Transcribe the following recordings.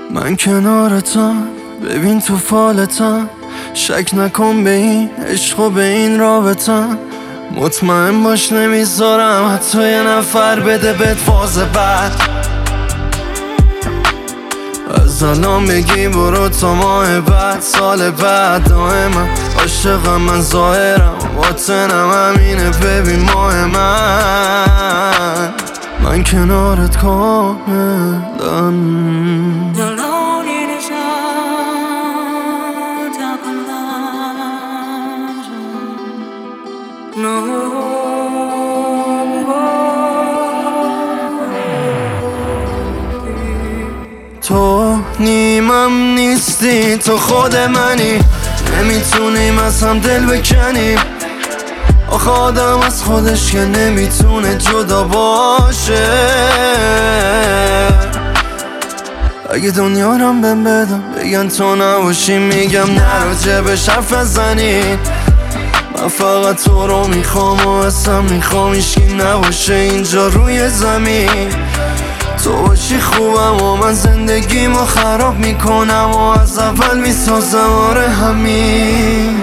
من کنارتم، ببین تو فالتم، شک نکن به این عشق و به این رابطم. مطمئن باش نمیذارم حتی یه نفر بده بهت فاز بعد. از الان بگی برو تا ماه بعد، سال بعد دائما عاشقم من ظاهرم، باطنم همینه ببین ماه من کنارت کاملم. تو نیمم نیستی، تو خود منی، نمیتونیم از هم دل بکنیم. آخه آدم از خودش که نمیتونه جدا باشه. اگه دنیا رم بهم بدم بگن تو نباشی، میگم نراجبش حرف نزنین. من فقط تو رو میخوام و اصلا میخوام هیچکی نباشه اینجا روی زمین. تو باشی خوبم و من زندگیمو خراب میکنم و از اول میسازم آره همین.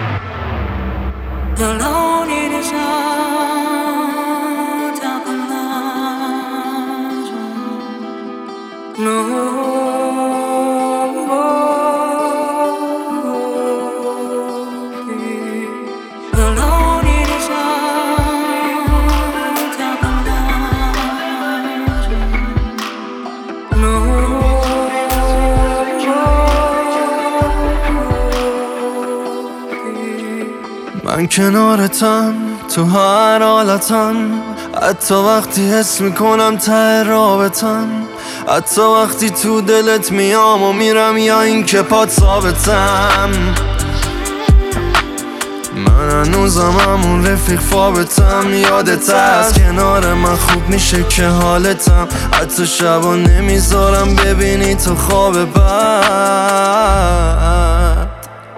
من کنارتم تو هر حالتم، حتی وقتی حس میکنم ته رابطم، حتی وقتی تو دلت میام و میرم یا این که پات ثابتم. من هنوزم همون رفیق فابتم، یادت هست کنار من خوب میشه که حالتم، حتی شبا نمیذارم ببینی تو خواب بعد.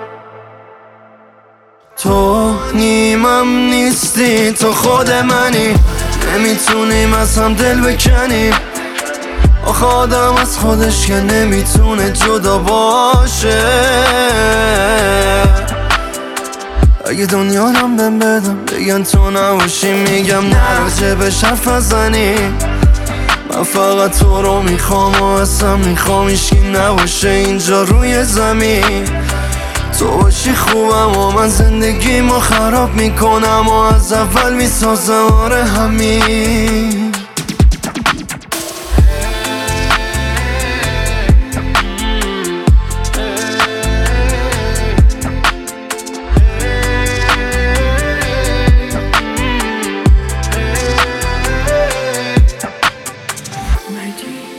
تو نیمم نیستی، تو خود منی، نمیتونیم از هم دل بکنیم. آخه آدم از خودش که نمیتونه جدا باشه. اگه دنیا رم بهم بدم بگن تو نباشی، میگم نراجبش حرف نزنین. من فقط تو رو میخوام و اصلا میخوام هیچکی نباشه اینجا روی زمین. تو باشی خوبم و من زندگیمو خراب میکنم و از اول میسازم آره همین. My dream.